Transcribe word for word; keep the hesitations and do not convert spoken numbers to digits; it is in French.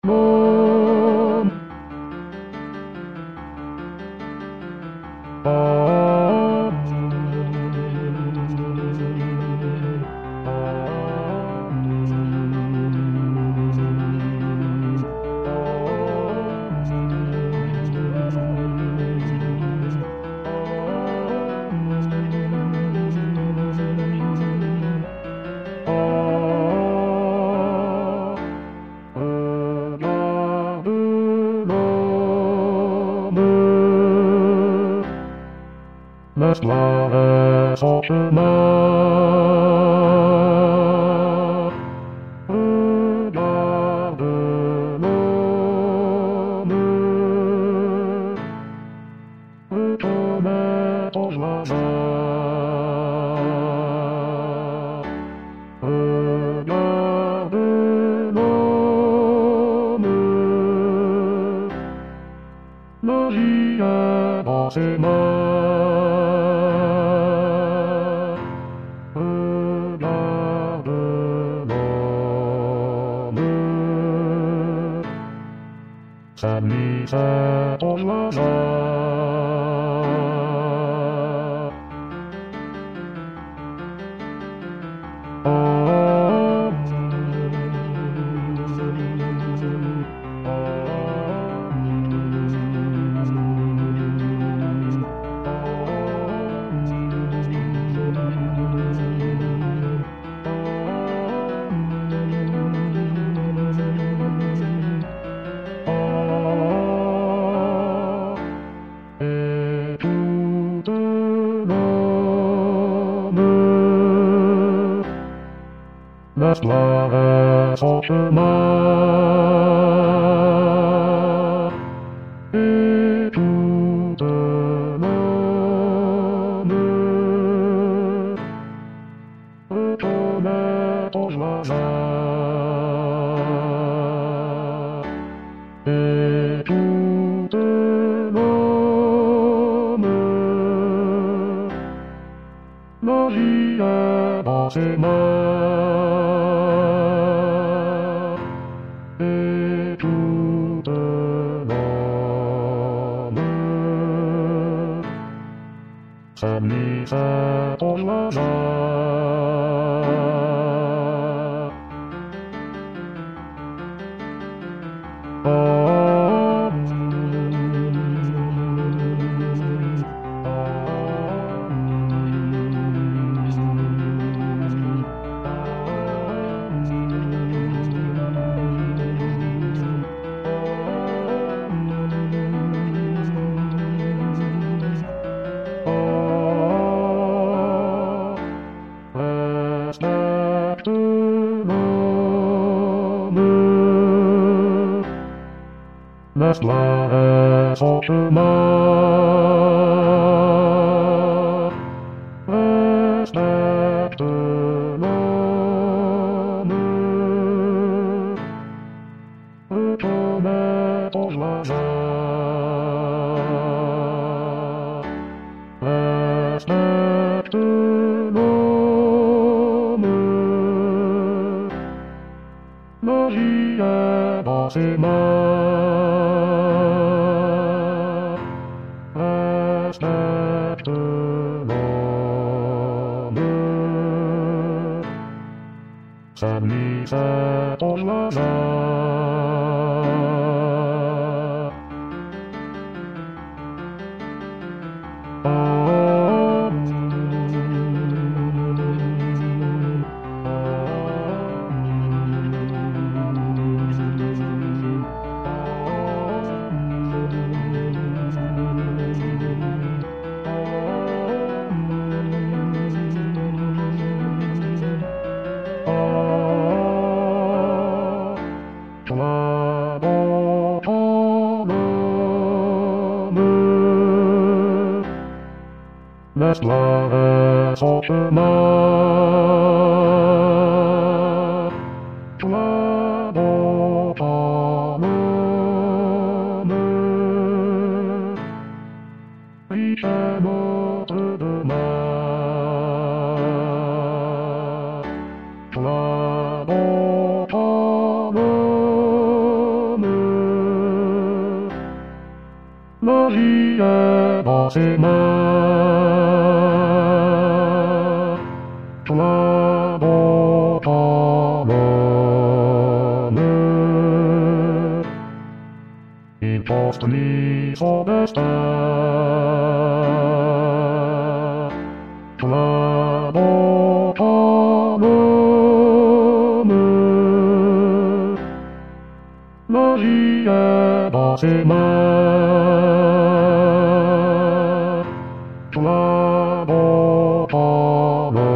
Mon Laisse-la son chemin. Regarde l'homme, reconnais ton jardin. Regarde l'homme, la vie est dans ses mains. Sa nuit, c'est ton jardin. Oh, laisse-la son chemin. Écoute l'homme, reconnais ton jardin. Écoute l'homme, la vie est dans ses mains. Écoute l'homme, sa nuit c'est ton jardin. Oh, respecte l'homme, laisse-la son chemin. Respecte l'homme, reconnais ton jardin. Respecte l'homme, la vie est dans ses mains. Respecte l'homme, sa nuit c'est ton jardin. Oh, laisse-la son chemin. Toi dans ton homme, riche est notre demain. Toi dans ton homme, Maria Basima Trabotaname Impostoli sobesta Trabotaname Maria Basima Trabotaname